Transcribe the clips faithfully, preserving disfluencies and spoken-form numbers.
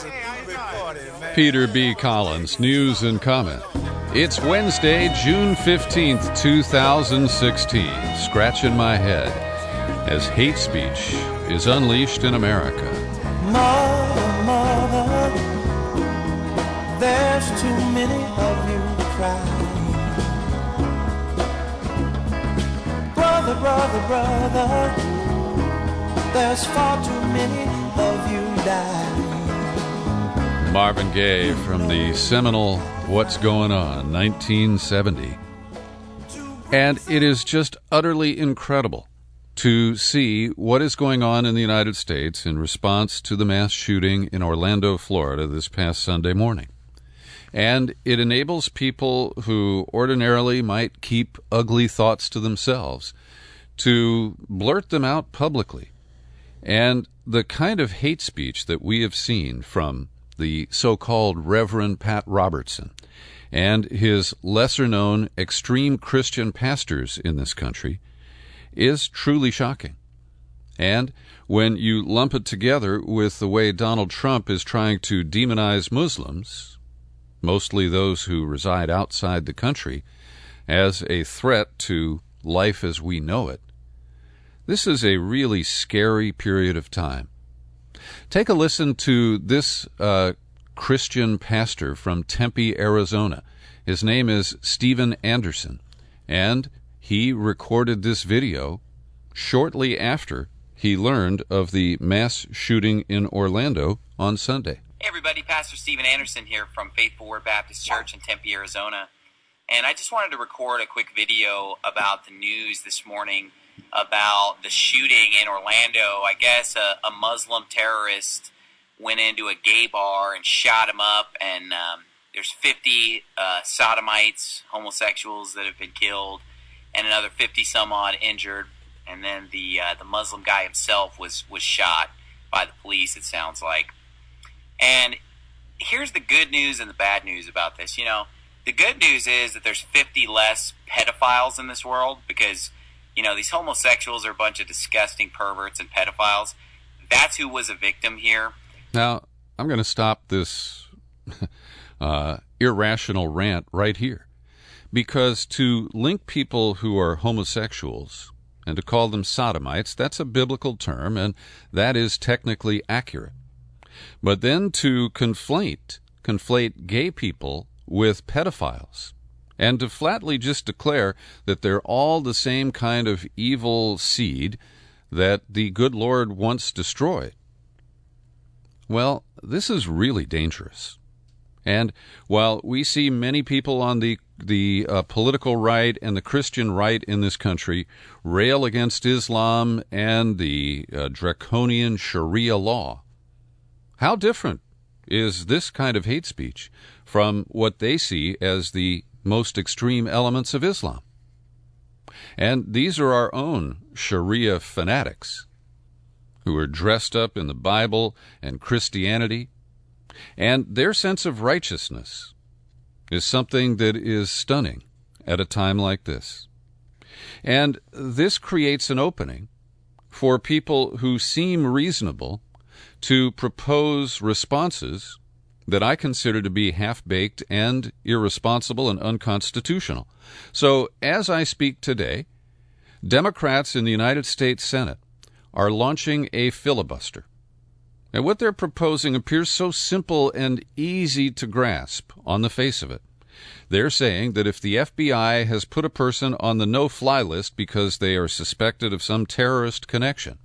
Peter B. Collins, news and comment. It's Wednesday, June fifteenth, two thousand sixteen. Scratching my head as hate speech is unleashed in America. Mother, mother, there's too many of you crying. Brother, brother, brother, there's far too many of you dying. Marvin Gaye from the seminal What's Going On, nineteen seventy. And it is just utterly incredible to see what is going on in the United States in response to the mass shooting in Orlando, Florida this past Sunday morning. And it enables people who ordinarily might keep ugly thoughts to themselves to blurt them out publicly. And the kind of hate speech that we have seen from the so-called Reverend Pat Robertson and his lesser-known extreme Christian pastors in this country is truly shocking. And when you lump it together with the way Donald Trump is trying to demonize Muslims, mostly those who reside outside the country, as a threat to life as we know it, this is a really scary period of time. Take a listen to this uh, Christian pastor from Tempe, Arizona. His name is Steven Anderson, and he recorded this video shortly after he learned of the mass shooting in Orlando on Sunday. Hey everybody, Pastor Steven Anderson here from Faithful Word Baptist Church in Tempe, Arizona. And I just wanted to record a quick video about the news this morning about the shooting in Orlando. I guess a, a Muslim terrorist went into a gay bar and shot him up, and um, there's fifty uh, sodomites, homosexuals that have been killed, and another fifty some odd injured. And then the uh, the Muslim guy himself was, was shot by the police, it sounds like. And here's the good news and the bad news about this. You know, the good news is that there's fifty less pedophiles in this world because, you know, these homosexuals are a bunch of disgusting perverts and pedophiles. That's who was a victim here. Now, I'm going to stop this uh, irrational rant right here, because to link people who are homosexuals and to call them sodomites, that's a biblical term, and that is technically accurate. But then to conflate, conflate gay people with pedophiles, and to flatly just declare that they're all the same kind of evil seed that the good Lord once destroyed, well, this is really dangerous. And while we see many people on the the uh, political right and the Christian right in this country rail against Islam and the uh, draconian Sharia law, how different is this kind of hate speech from what they see as the most extreme elements of Islam? And these are our own Sharia fanatics who are dressed up in the Bible and Christianity, and their sense of righteousness is something that is stunning at a time like this. And this creates an opening for people who seem reasonable to propose responses that I consider to be half-baked and irresponsible and unconstitutional. So, as I speak today, Democrats in the United States Senate are launching a filibuster. And what they're proposing appears so simple and easy to grasp on the face of it. They're saying that if the F B I has put a person on the no-fly list because they are suspected of some terrorist connection,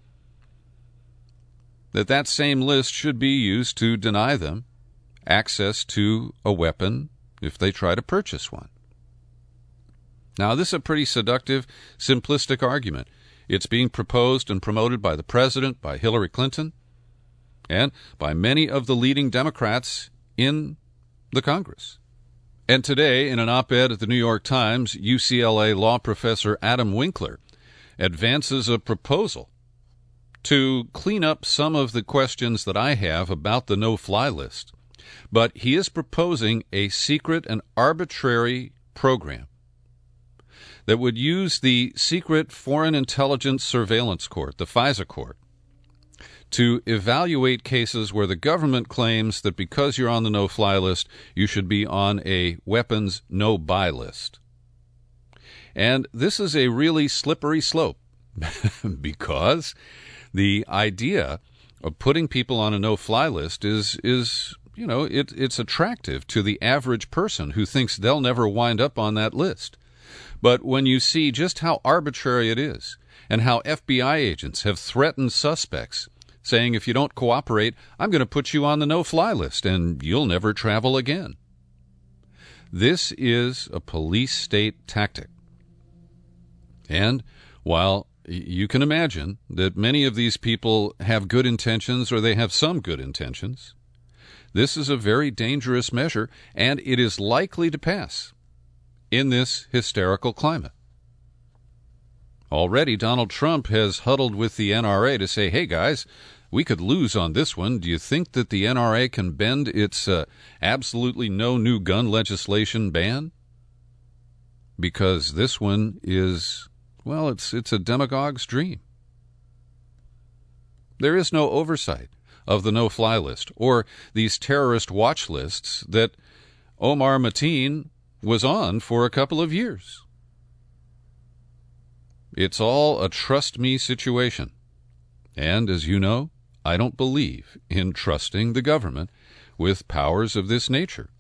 that that same list should be used to deny them access to a weapon if they try to purchase one. Now, this is a pretty seductive, simplistic argument. It's being proposed and promoted by the president, by Hillary Clinton, and by many of the leading Democrats in the Congress. And today, in an op-ed at the New York Times, U C L A law professor Adam Winkler advances a proposal to clean up some of the questions that I have about the no-fly list. But he is proposing a secret and arbitrary program that would use the secret Foreign Intelligence Surveillance Court, the FISA court, to evaluate cases where the government claims that because you're on the no-fly list, you should be on a weapons no-buy list. And this is a really slippery slope because the idea of putting people on a no-fly list is, is you know, it, it's attractive to the average person who thinks they'll never wind up on that list. But when you see just how arbitrary it is and how F B I agents have threatened suspects, saying if you don't cooperate, I'm going to put you on the no-fly list and you'll never travel again. This is a police state tactic. And while you can imagine that many of these people have good intentions or they have some good intentions, this is a very dangerous measure, and it is likely to pass in this hysterical climate. Already, Donald Trump has huddled with the N R A to say, hey, guys, we could lose on this one. Do you think that the N R A can bend its uh, absolutely no new gun legislation ban? Because this one is, well, it's it's a demagogue's dream. There is no oversight of the no-fly list or these terrorist watch lists that Omar Mateen was on for a couple of years. It's all a trust me situation. And as you know, I don't believe in trusting the government with powers of this nature.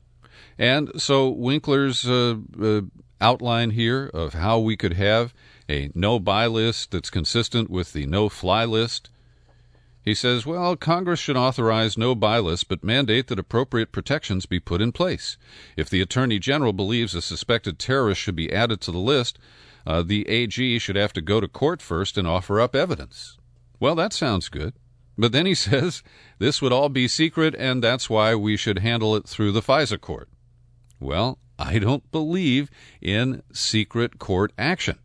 And so Winkler's uh, uh, outline here of how we could have a no-buy list that's consistent with the no-fly list, he says, well, Congress should authorize no-buy lists but mandate that appropriate protections be put in place. If the Attorney General believes a suspected terrorist should be added to the list, uh, the A G should have to go to court first and offer up evidence. Well, that sounds good. But then he says this would all be secret, and that's why we should handle it through the FISA court. Well, I don't believe in secret court action.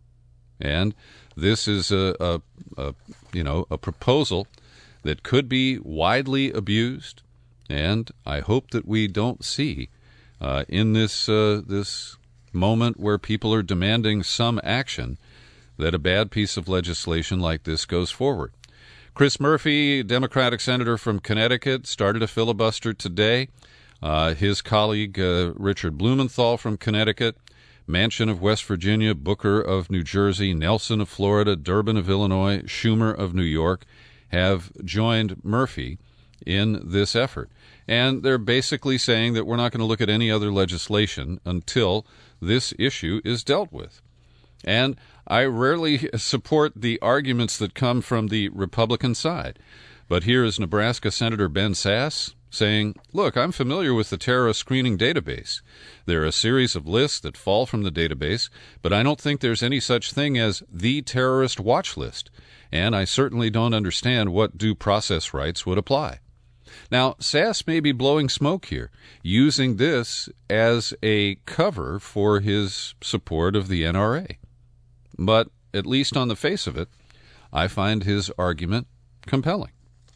And this is a, a, a you know, a proposal that could be widely abused, and I hope that we don't see uh, in this uh, this moment where people are demanding some action that a bad piece of legislation like this goes forward. Chris Murphy, Democratic senator from Connecticut, started a filibuster today. Uh, his colleague, uh, Richard Blumenthal from Connecticut, Manchin of West Virginia, Booker of New Jersey, Nelson of Florida, Durbin of Illinois, Schumer of New York have joined Murphy in this effort. And they're basically saying that we're not going to look at any other legislation until this issue is dealt with. And I rarely support the arguments that come from the Republican side. But here is Nebraska Senator Ben Sasse saying, look, I'm familiar with the terrorist screening database. There are a series of lists that fall from the database, but I don't think there's any such thing as the terrorist watch list, and I certainly don't understand what due process rights would apply. Now, Sasse may be blowing smoke here, using this as a cover for his support of the N R A. But, at least on the face of it, I find his argument compelling.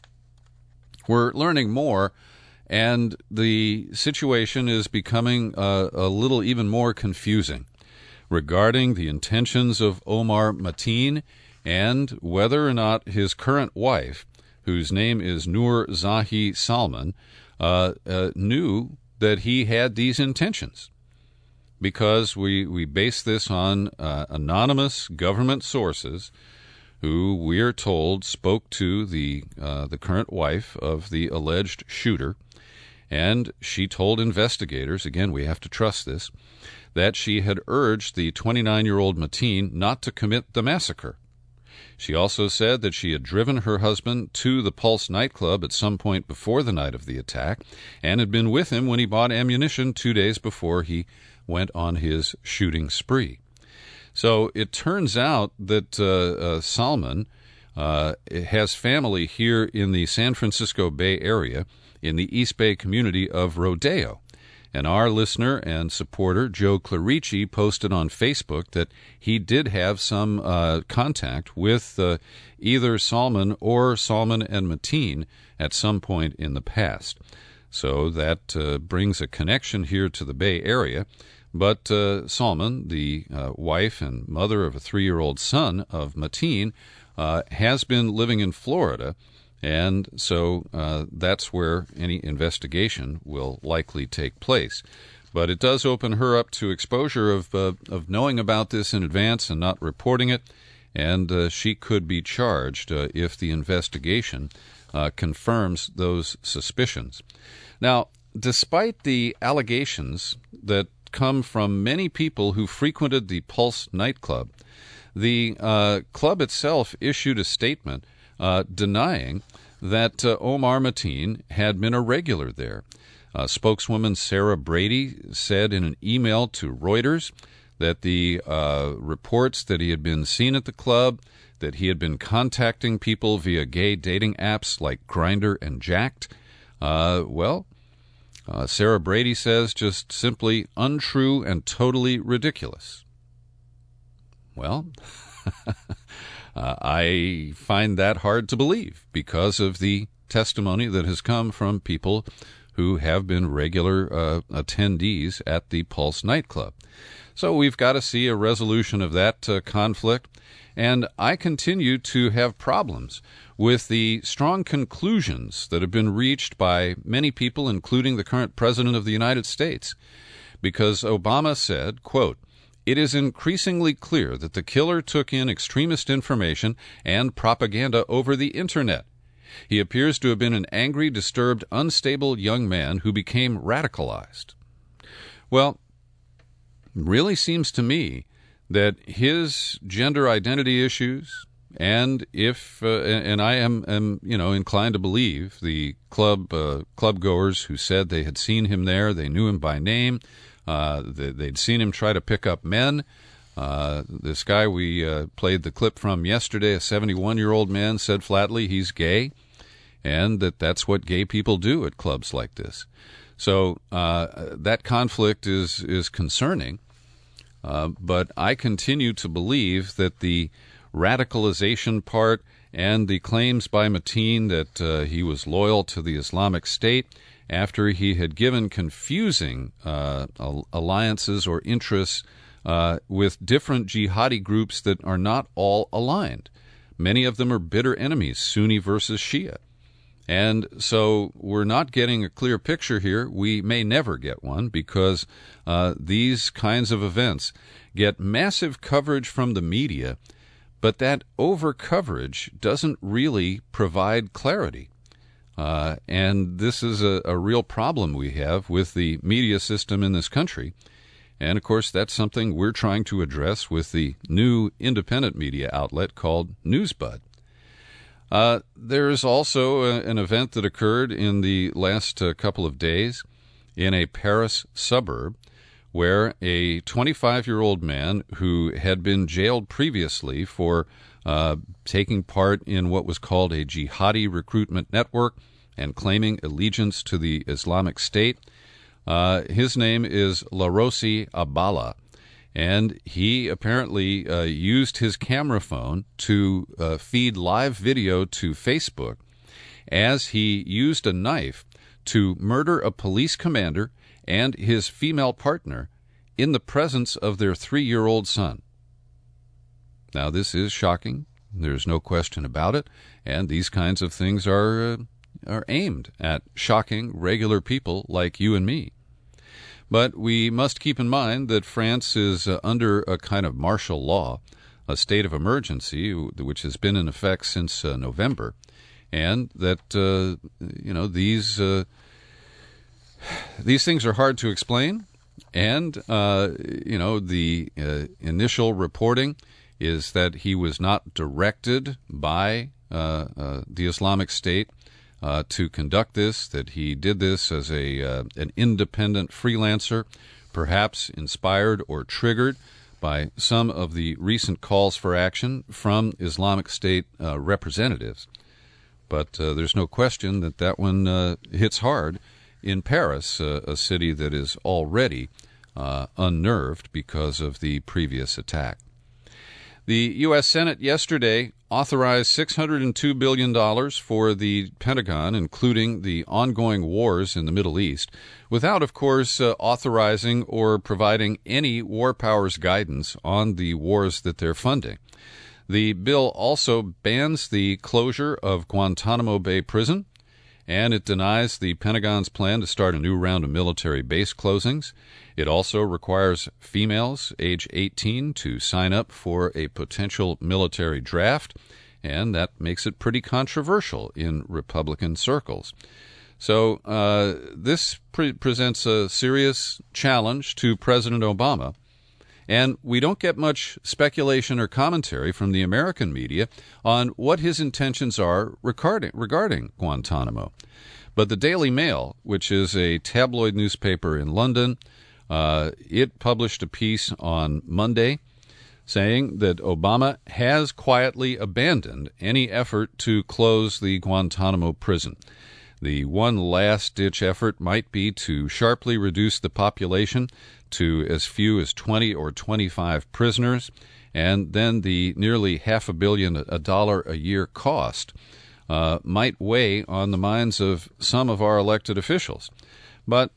We're learning more, and the situation is becoming uh, a little even more confusing regarding the intentions of Omar Mateen and whether or not his current wife, whose name is Noor Zahi Salman, uh, uh, knew that he had these intentions. Because we, we base this on uh, anonymous government sources who we are told spoke to the uh, the current wife of the alleged shooter, and she told investigators, again, we have to trust this, that she had urged the twenty-nine-year-old Mateen not to commit the massacre. She also said that she had driven her husband to the Pulse nightclub at some point before the night of the attack and had been with him when he bought ammunition two days before he went on his shooting spree. So it turns out that uh, uh, Salman uh, has family here in the San Francisco Bay Area in the East Bay community of Rodeo. And our listener and supporter, Joe Clarici, posted on Facebook that he did have some uh, contact with uh, either Salman or Salman and Mateen at some point in the past. So that uh, brings a connection here to the Bay Area. But uh, Salman, the uh, wife and mother of a three-year-old son of Mateen, uh, has been living in Florida, and so uh, that's where any investigation will likely take place. But it does open her up to exposure of uh, of knowing about this in advance and not reporting it, and uh, she could be charged uh, if the investigation uh, confirms those suspicions. Now, despite the allegations that come from many people who frequented the Pulse nightclub, the uh, club itself issued a statement uh, denying that uh, Omar Mateen had been a regular there. Uh, spokeswoman Sarah Brady said in an email to Reuters that the uh, reports that he had been seen at the club, that he had been contacting people via gay dating apps like Grindr and Jacked, uh, well, uh, Sarah Brady says just simply untrue and totally ridiculous. Well, uh, I find that hard to believe because of the testimony that has come from people who have been regular uh, attendees at the Pulse nightclub. So we've got to see a resolution of that uh, conflict, and I continue to have problems with the strong conclusions that have been reached by many people, including the current President of the United States, because Obama said, quote, "It is increasingly clear that the killer took in extremist information and propaganda over the Internet. He appears to have been an angry, disturbed, unstable young man who became radicalized." Well, it really seems to me that his gender identity issues, and if uh, and I am, am you know inclined to believe the club uh, club goers who said they had seen him there, they knew him by name, uh, they, they'd seen him try to pick up men. Uh, this guy we uh, played the clip from yesterday, a seventy-one-year-old man, said flatly he's gay, and that that's what gay people do at clubs like this. So uh, that conflict is is concerning, uh, but I continue to believe that the radicalization part and the claims by Mateen that uh, he was loyal to the Islamic State after he had given confusing uh, alliances or interests uh, with different jihadi groups that are not all aligned. Many of them are bitter enemies, Sunni versus Shia. And so we're not getting a clear picture here. We may never get one because uh, these kinds of events get massive coverage from the media, but that over-coverage doesn't really provide clarity. Uh, and this is a, a real problem we have with the media system in this country. And, of course, that's something we're trying to address with the new independent media outlet called NewsBud. Uh, there is also a, an event that occurred in the last uh, couple of days in a Paris suburb where a twenty-five-year-old man who had been jailed previously for uh, taking part in what was called a jihadi recruitment network and claiming allegiance to the Islamic State, uh, his name is Larosi Abala. And he apparently uh, used his camera phone to uh, feed live video to Facebook as he used a knife to murder a police commander and his female partner in the presence of their three-year-old son. Now, this is shocking. There's no question about it. And these kinds of things are, uh, are aimed at shocking regular people like you and me. But we must keep in mind that France is uh, under a kind of martial law, a state of emergency, which has been in effect since uh, November, and that uh, you know these uh, these things are hard to explain. And uh, you know the uh, initial reporting is that he was not directed by uh, uh, the Islamic State Uh, to conduct this, that he did this as a uh, an independent freelancer, perhaps inspired or triggered by some of the recent calls for action from Islamic State uh, representatives. But uh, there's no question that that one uh, hits hard in Paris, uh, a city that is already uh, unnerved because of the previous attack. The U S Senate yesterday authorized six hundred two billion dollars for the Pentagon, including the ongoing wars in the Middle East, without, of course, uh, authorizing or providing any war powers guidance on the wars that they're funding. The bill also bans the closure of Guantanamo Bay Prison, and it denies the Pentagon's plan to start a new round of military base closings. It also requires females age eighteen to sign up for a potential military draft, and that makes it pretty controversial in Republican circles. So uh, this pre- presents a serious challenge to President Obama, and we don't get much speculation or commentary from the American media on what his intentions are regarding, regarding Guantanamo. But the Daily Mail, which is a tabloid newspaper in London, uh, it published a piece on Monday saying that Obama has quietly abandoned any effort to close the Guantanamo prison. The one last-ditch effort might be to sharply reduce the population to as few as twenty or twenty-five prisoners, and then the nearly half a billion a dollar a year cost uh, might weigh on the minds of some of our elected officials. But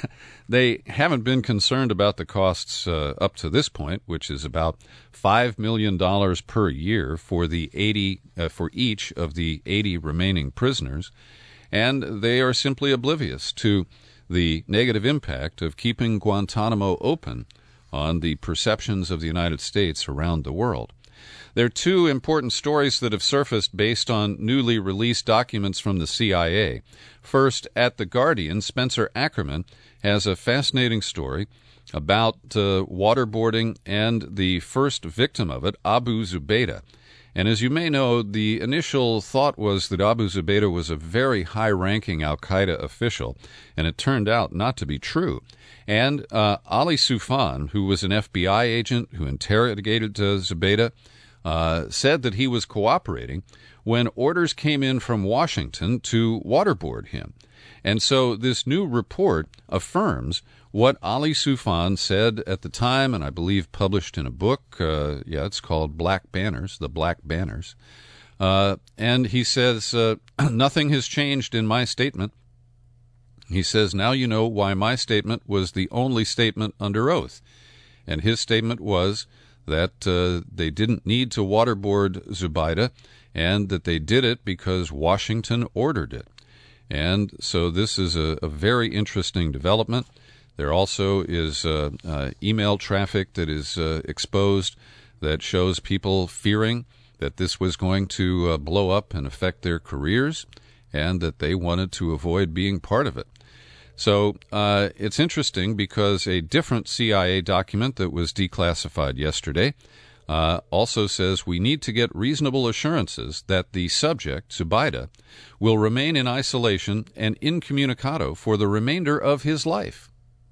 they haven't been concerned about the costs uh, up to this point, which is about five million dollars per year for the eighty uh, for each of the eighty remaining prisoners, and they are simply oblivious to the negative impact of keeping Guantanamo open on the perceptions of the United States around the world. There are two important stories that have surfaced based on newly released documents from the C I A. First, at The Guardian, Spencer Ackerman has a fascinating story about uh, waterboarding and the first victim of it, Abu Zubaydah. And as you may know, the initial thought was that Abu Zubaydah was a very high-ranking al-Qaeda official, and it turned out not to be true. And uh, Ali Soufan, who was an F B I agent who interrogated uh, Zubaydah, uh, said that he was cooperating when orders came in from Washington to waterboard him. And so this new report affirms what Ali Soufan said at the time, and I believe published in a book. Uh, yeah, it's called Black Banners, The Black Banners. Uh, and he says, uh, nothing has changed in my statement. He says, now you know why my statement was the only statement under oath. And his statement was that uh, they didn't need to waterboard Zubaydah, and that they did it because Washington ordered it. And so this is a, a very interesting development. There also is uh, uh, email traffic that is uh, exposed that shows people fearing that this was going to uh, blow up and affect their careers, and that they wanted to avoid being part of it. So uh, it's interesting because a different C I A document that was declassified yesterday uh, also says we need to get reasonable assurances that the subject, Zubaydah, will remain in isolation and incommunicado for the remainder of his life.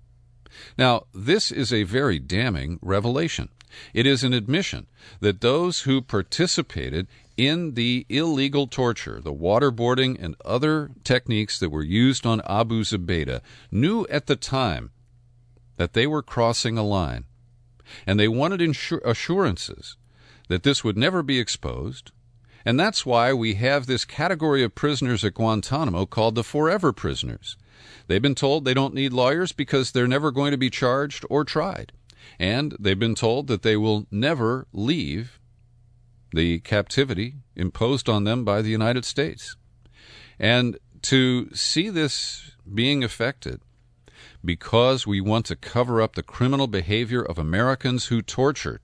Now, this is a very damning revelation. It is an admission that those who participated in the illegal torture, the waterboarding and other techniques that were used on Abu Zubaydah, knew at the time that they were crossing a line, and they wanted insur- assurances that this would never be exposed, and that's why we have this category of prisoners at Guantanamo called the forever prisoners. They've been told they don't need lawyers because they're never going to be charged or tried. And they've been told that they will never leave the captivity imposed on them by the United States. And to see this being affected because we want to cover up the criminal behavior of Americans who tortured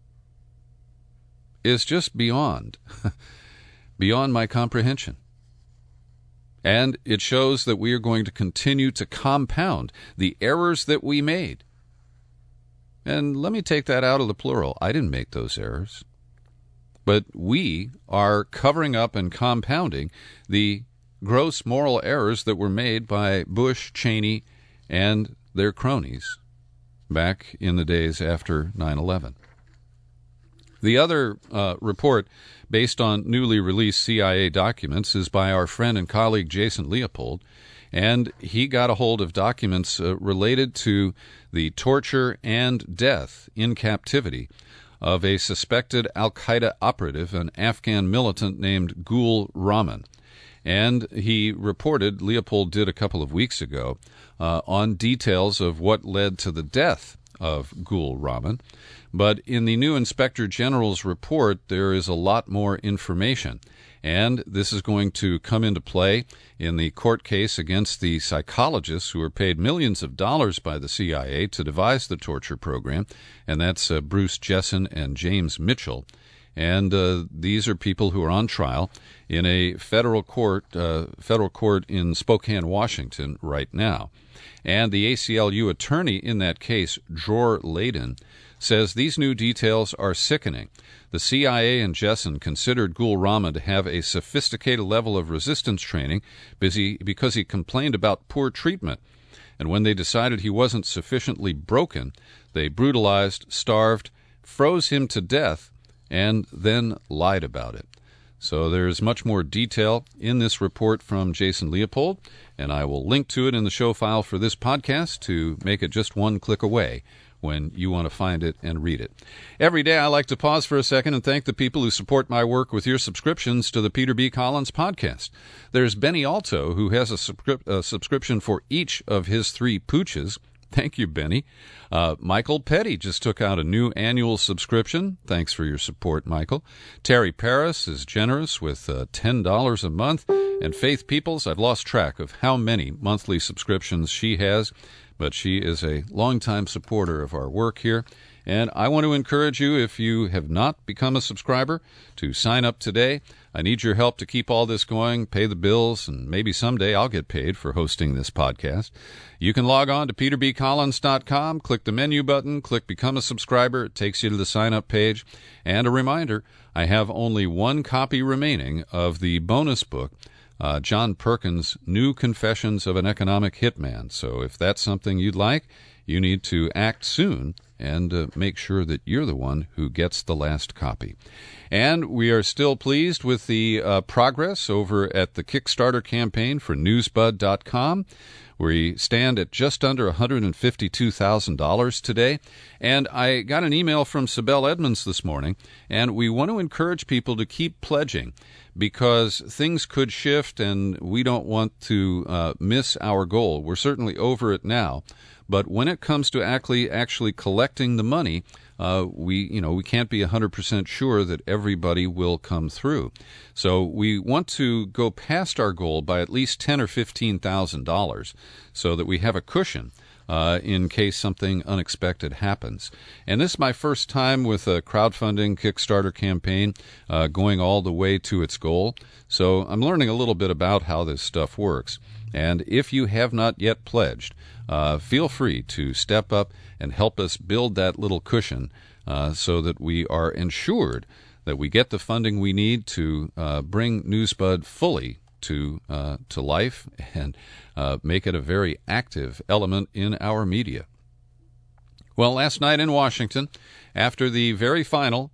is just beyond, beyond my comprehension. And it shows that we are going to continue to compound the errors that we made. And let me take that out of the plural. I didn't make those errors. But we are covering up and compounding the gross moral errors that were made by Bush, Cheney, and their cronies back in the days after nine eleven. The other uh, report, based on newly released C I A documents, is by our friend and colleague Jason Leopold, and he got a hold of documents uh, related to the torture and death in captivity of a suspected al-Qaeda operative, an Afghan militant named Gul Rahman. And he reported, Leopold did a couple of weeks ago, uh, on details of what led to the death of Gul Rahman. But in the new Inspector General's report, there is a lot more information. And this is going to come into play in the court case against the psychologists who were paid millions of dollars by the C I A to devise the torture program, and that's uh, Bruce Jessen and James Mitchell. And uh, these are people who are on trial in a federal court, uh, federal court in Spokane, Washington, right now. And the A C L U attorney in that case, Dror Layden, says these new details are sickening. The C I A and Jessen considered Gul Rahman to have a sophisticated level of resistance training because he complained about poor treatment. And when they decided he wasn't sufficiently broken, they brutalized, starved, froze him to death, and then lied about it. So there's much more detail in this report from Jason Leopold, and I will link to it in the show file for this podcast to make it just one click away when you want to find it and read it. Every day I like to pause for a second and thank the people who support my work with your subscriptions to the Peter B. Collins podcast. There's Benny Alto, who has a, subscri- a subscription for each of his three pooches. Thank you, Benny. Uh, Michael Petty just took out a new annual subscription. Thanks for your support, Michael. Terry Paris is generous with uh, ten dollars a month. And Faith Peoples, I've lost track of how many monthly subscriptions she has, but she is a longtime supporter of our work here. And I want to encourage you, if you have not become a subscriber, to sign up today. I need your help to keep all this going, pay the bills, and maybe someday I'll get paid for hosting this podcast. You can log on to peter b collins dot com, click the menu button, click Become a Subscriber. It takes you to the sign-up page. And a reminder, I have only one copy remaining of the bonus book, uh, John Perkins' New Confessions of an Economic Hitman. So if that's something you'd like, you need to act soon and uh, make sure that you're the one who gets the last copy. And we are still pleased with the uh, progress over at the Kickstarter campaign for newsbud dot com. We stand at just under one hundred fifty-two thousand dollars today. And I got an email from Sibel Edmonds this morning, and we want to encourage people to keep pledging because things could shift and we don't want to uh, miss our goal. We're certainly over it now. But when it comes to actually actually collecting the money, uh, we you know we can't be one hundred percent sure that everybody will come through. So we want to go past our goal by at least ten or fifteen thousand dollars, so that we have a cushion uh, in case something unexpected happens. And this is my first time with a crowdfunding Kickstarter campaign uh, going all the way to its goal. So I'm learning a little bit about how this stuff works. And if you have not yet pledged, uh, feel free to step up and help us build that little cushion uh, so that we are ensured that we get the funding we need to uh, bring Newsbud fully to uh, to life and uh, make it a very active element in our media. Well, last night in Washington, after the very final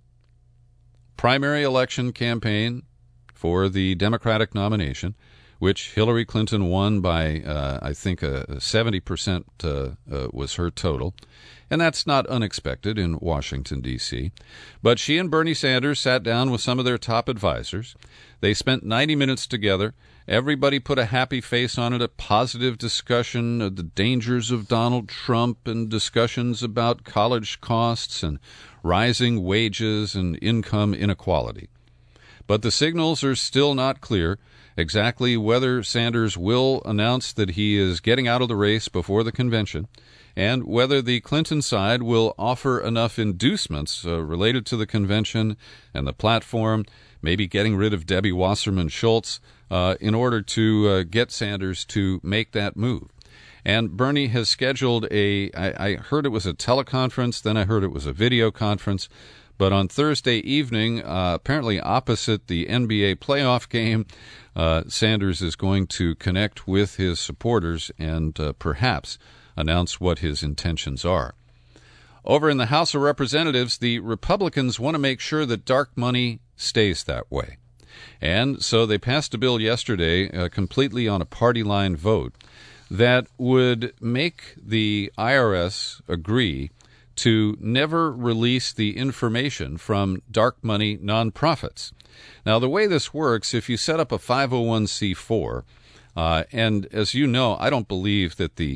primary election campaign for the Democratic nomination, which Hillary Clinton won by, uh, I think, uh, seventy percent uh, uh, was her total. And that's not unexpected in Washington, D C But she and Bernie Sanders sat down with some of their top advisors. They spent ninety minutes together. Everybody put a happy face on it, a positive discussion of the dangers of Donald Trump and discussions about college costs and rising wages and income inequality. But the signals are still not clear exactly whether Sanders will announce that he is getting out of the race before the convention, and whether the Clinton side will offer enough inducements uh, related to the convention and the platform, maybe getting rid of Debbie Wasserman Schultz, uh, in order to uh, get Sanders to make that move. And Bernie has scheduled a, I, I heard it was a teleconference, then I heard it was a video conference, but on Thursday evening, uh, apparently opposite the N B A playoff game, uh, Sanders is going to connect with his supporters and uh, perhaps announce what his intentions are. Over in the House of Representatives, the Republicans want to make sure that dark money stays that way. And so they passed a bill yesterday, uh, completely on a party line vote, that would make the I R S agree to never release the information from dark money nonprofits. Now, the way this works, if you set up a five oh one c four, uh, and as you know, I don't believe that the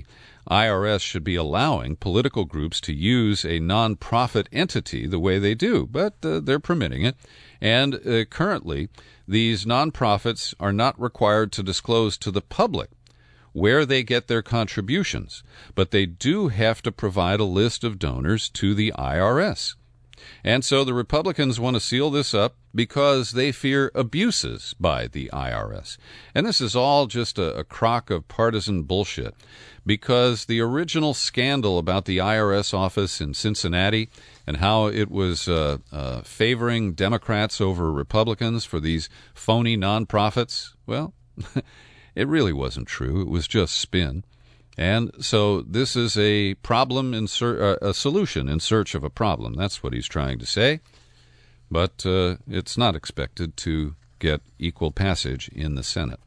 I R S should be allowing political groups to use a nonprofit entity the way they do, but uh, they're permitting it. And uh, currently, these nonprofits are not required to disclose to the public where they get their contributions, but they do have to provide a list of donors to the I R S. And so the Republicans want to seal this up because they fear abuses by the I R S. And this is all just a, a crock of partisan bullshit, because the original scandal about the I R S office in Cincinnati and how it was uh, uh, favoring Democrats over Republicans for these phony nonprofits, well, it really wasn't true. It was just spin. And so this is a problem in ser- uh, a solution in search of a problem. That's what he's trying to say. But uh, it's not expected to get equal passage in the Senate.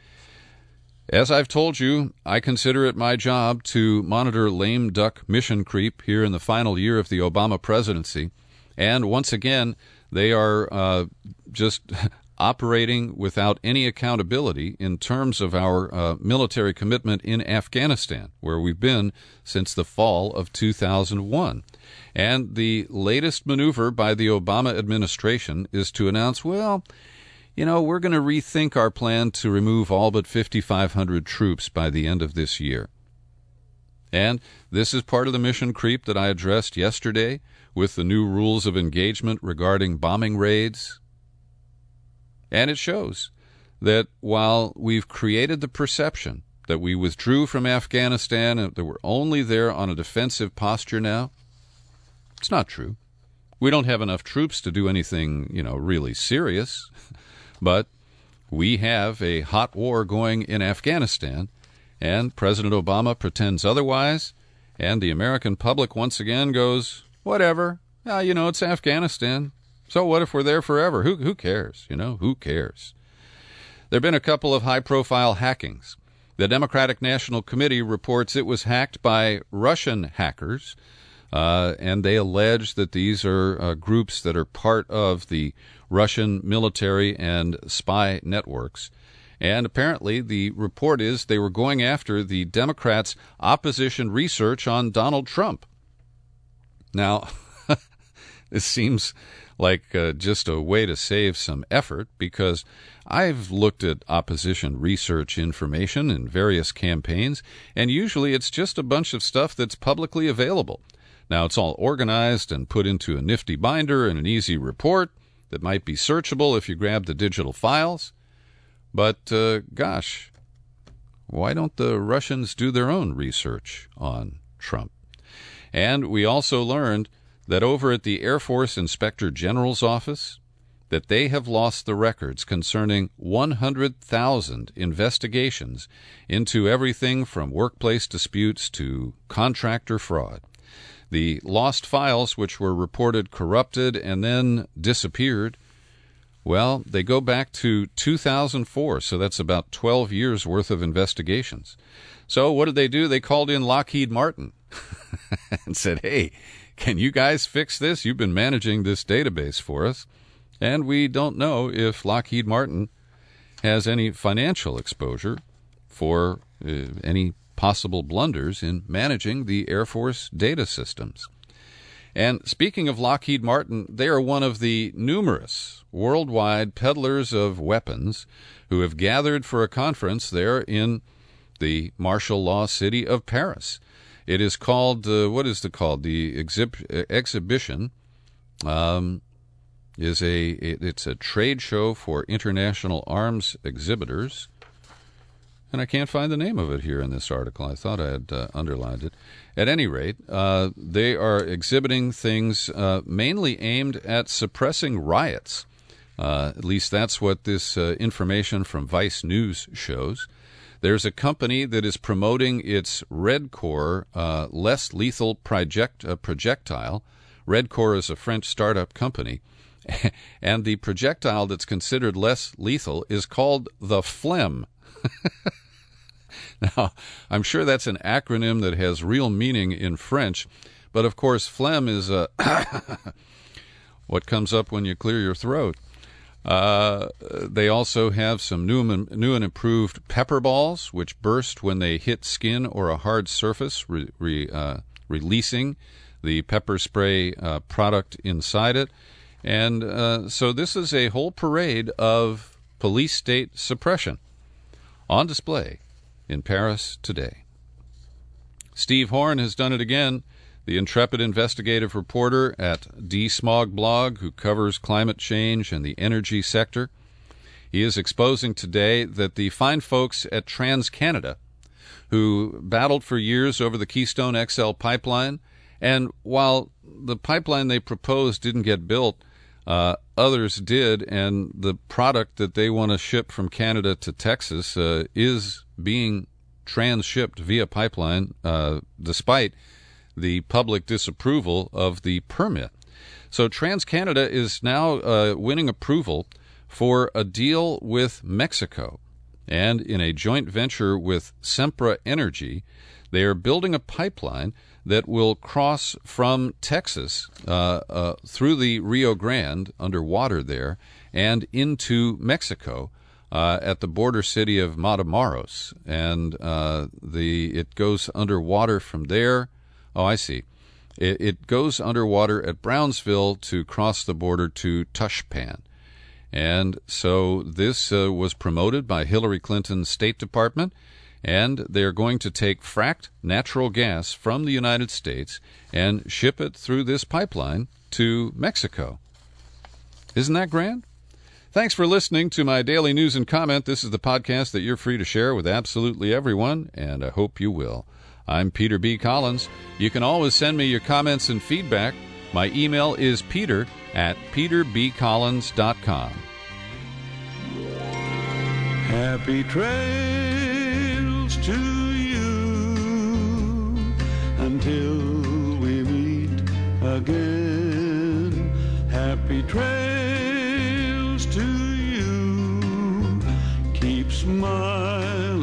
As I've told you, I consider it my job to monitor lame duck mission creep here in the final year of the Obama presidency. And once again, they are uh, just operating without any accountability in terms of our uh, military commitment in Afghanistan, where we've been since the fall of two thousand one. And the latest maneuver by the Obama administration is to announce, well, you know, we're going to rethink our plan to remove all but fifty-five hundred troops by the end of this year. And this is part of the mission creep that I addressed yesterday with the new rules of engagement regarding bombing raids. And it shows that while we've created the perception that we withdrew from Afghanistan and that we're only there on a defensive posture now, it's not true. We don't have enough troops to do anything, you know, really serious. But we have a hot war going in Afghanistan, and President Obama pretends otherwise, and the American public once again goes, whatever, ah, you know, it's Afghanistan. So what if we're there forever? Who who cares? You know, who cares? There have been a couple of high-profile hackings. The Democratic National Committee reports it was hacked by Russian hackers, uh, and they allege that these are uh, groups that are part of the Russian military and spy networks. And apparently the report is they were going after the Democrats' opposition research on Donald Trump. Now, this seems like uh, just a way to save some effort, because I've looked at opposition research information in various campaigns, and usually it's just a bunch of stuff that's publicly available. Now, it's all organized and put into a nifty binder and an easy report that might be searchable if you grab the digital files. But, uh, gosh, why don't the Russians do their own research on Trump? And we also learned that over at the Air Force Inspector General's office, that they have lost the records concerning one hundred thousand investigations into everything from workplace disputes to contractor fraud. The lost files, which were reported corrupted and then disappeared, well, they go back to two thousand four, so that's about twelve years worth of investigations. So what did they do? They called in Lockheed Martin and said, hey, can you guys fix this? You've been managing this database for us, and we don't know if Lockheed Martin has any financial exposure for uh, any possible blunders in managing the Air Force data systems. And speaking of Lockheed Martin, they are one of the numerous worldwide peddlers of weapons who have gathered for a conference there in the martial law city of Paris. It is called, uh, what is it called? The exhib- exhibition um, is a, it, it's a trade show for international arms exhibitors. And I can't find the name of it here in this article. I thought I had uh, underlined it. At any rate, uh, they are exhibiting things uh, mainly aimed at suppressing riots. Uh, at least that's what this uh, information from Vice News shows. There's a company that is promoting its Redcore uh, less lethal project, uh, projectile. Redcore is a French startup company. And the projectile that's considered less lethal is called the Phlegm. Now, I'm sure that's an acronym that has real meaning in French, but of course, phlegm is uh, what comes up when you clear your throat. Uh, they also have some new, new and improved pepper balls, which burst when they hit skin or a hard surface, re, re, uh, releasing the pepper spray uh, product inside it. And uh, so this is a whole parade of police state suppression on display in Paris today. Steve Horn has done it again, the intrepid investigative reporter at D-Smog Blog who covers climate change and the energy sector. He is exposing today that the fine folks at TransCanada, who battled for years over the Keystone X L pipeline, and while the pipeline they proposed didn't get built, uh, others did, and the product that they want to ship from Canada to Texas uh, is being transshipped via pipeline, uh, despite the public disapproval of the permit. So TransCanada is now uh, winning approval for a deal with Mexico. And in a joint venture with Sempra Energy, they are building a pipeline that will cross from Texas uh, uh, through the Rio Grande underwater there and into Mexico uh, at the border city of Matamoros. And uh, the it goes underwater from there. Oh, I see. It, it goes underwater at Brownsville to cross the border to Tushpan. And so this uh, was promoted by Hillary Clinton's State Department, and they're going to take fracked natural gas from the United States and ship it through this pipeline to Mexico. Isn't that grand? Thanks for listening to my daily news and comment. This is the podcast that you're free to share with absolutely everyone, and I hope you will. I'm Peter B. Collins. You can always send me your comments and feedback. My email is peter at peter b collins dot com. Happy trails to you until we meet again. Happy trails to you. Keep smiling.